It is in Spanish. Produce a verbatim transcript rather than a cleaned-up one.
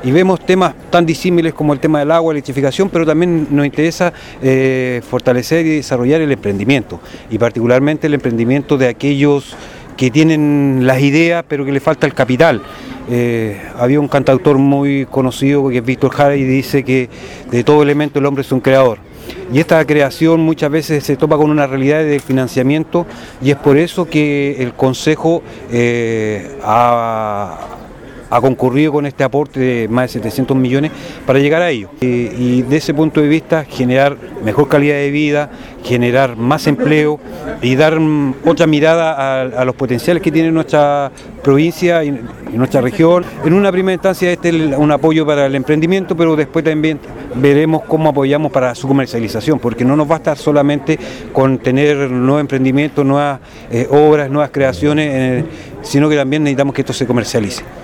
y vemos temas tan disímiles como el tema del agua, electrificación, pero también nos interesa eh, fortalecer y desarrollar el emprendimiento, y particularmente el emprendimiento de aquellos que tienen las ideas pero que le falta el capital. Eh, había un cantautor muy conocido que es Víctor Jara y dice que de todo elemento el hombre es un creador. Y esta creación muchas veces se topa con una realidad de financiamiento, y es por eso que el Consejo eh, ha, ha concurrido con este aporte de más de setecientos millones para llegar a ello. Y, y de ese punto de vista generar mejor calidad de vida, generar más empleo y dar otra mirada a, a los potenciales que tiene nuestra provincia y, y nuestra región. En una primera instancia este es un apoyo para el emprendimiento, pero después también veremos cómo apoyamos para su comercialización, porque no nos basta solamente con tener nuevos emprendimientos, nuevas eh, obras, nuevas creaciones, eh, sino que también necesitamos que esto se comercialice.